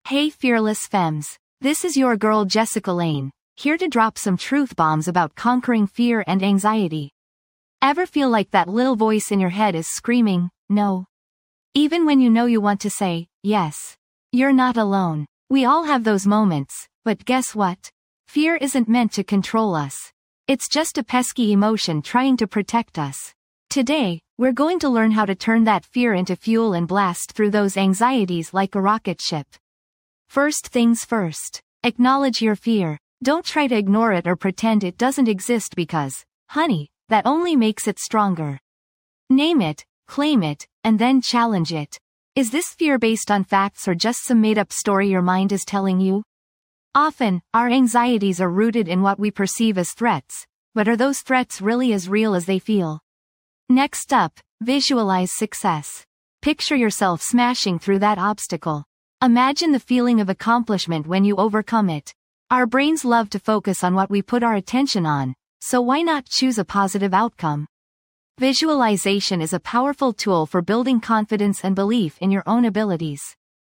Hey fearless femmes, this is your girl Jessica Lane, here to drop some truth bombs about conquering fear and anxiety. Ever feel like that little voice in your head is screaming, no? Even when you know you want to say, yes. You're not alone. We all have those moments, but guess what? Fear isn't meant to control us. It's just a pesky emotion trying to protect us. Today, we're going to learn how to turn that fear into fuel and blast through those anxieties like a rocket ship. First things first. Acknowledge your fear. Don't try to ignore it or pretend it doesn't exist because, honey, that only makes it stronger. Name it, claim it, and then challenge it. Is this fear based on facts or just some made-up story your mind is telling you? Often, our anxieties are rooted in what we perceive as threats, but are those threats really as real as they feel? Next up, visualize success. Picture yourself smashing through that obstacle. Imagine the feeling of accomplishment when you overcome it. Our brains love to focus on what we put our attention on, so why not choose a positive outcome? Visualization is a powerful tool for building confidence and belief in your own abilities.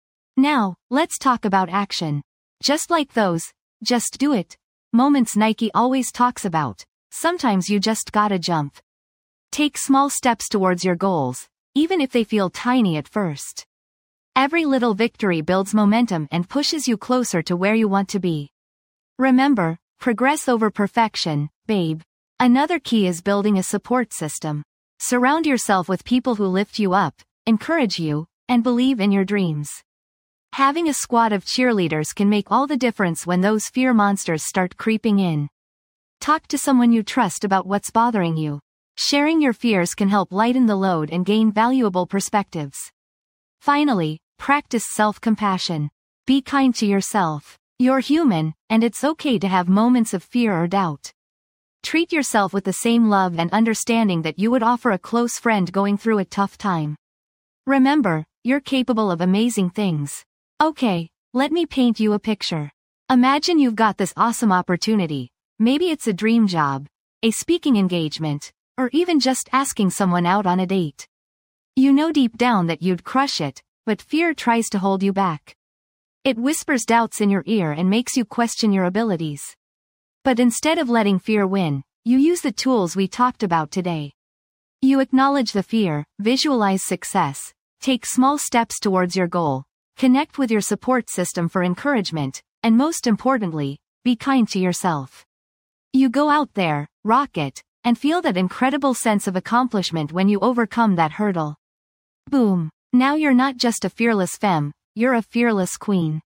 Now, let's talk about action. Just like those, just do it, moments Nike always talks about, sometimes you just gotta jump. Take small steps towards your goals, even if they feel tiny at first. Every little victory builds momentum and pushes you closer to where you want to be. Remember, progress over perfection, babe. Another key is building a support system. Surround yourself with people who lift you up, encourage you, and believe in your dreams. Having a squad of cheerleaders can make all the difference when those fear monsters start creeping in. Talk to someone you trust about what's bothering you. Sharing your fears can help lighten the load and gain valuable perspectives. Finally, practice self-compassion. Be kind to yourself. You're human, and it's okay to have moments of fear or doubt. Treat yourself with the same love and understanding that you would offer a close friend going through a tough time. Remember, you're capable of amazing things. Okay, let me paint you a picture. Imagine you've got this awesome opportunity. Maybe it's a dream job, a speaking engagement, or even just asking someone out on a date. You know deep down that you'd crush it, but fear tries to hold you back. It whispers doubts in your ear and makes you question your abilities. But instead of letting fear win, you use the tools we talked about today. You acknowledge the fear, visualize success, take small steps towards your goal, connect with your support system for encouragement, and most importantly, be kind to yourself. You go out there, rock it, and feel that incredible sense of accomplishment when you overcome that hurdle. Boom! Now you're not just a fearless femme, you're a fearless queen.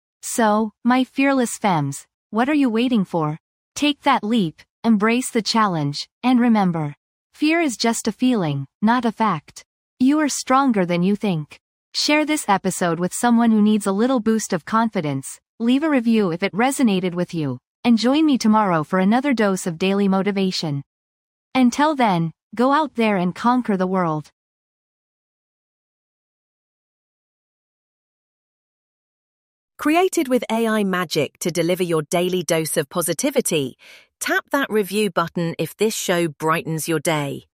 So, my fearless femmes, what are you waiting for? Take that leap, embrace the challenge, and remember, fear is just a feeling, not a fact. You are stronger than you think. Share this episode with someone who needs a little boost of confidence, leave a review if it resonated with you, and join me tomorrow for another dose of daily motivation. Until then, go out there and conquer the world. Created with AI magic to deliver your daily dose of positivity, tap that review button if this show brightens your day.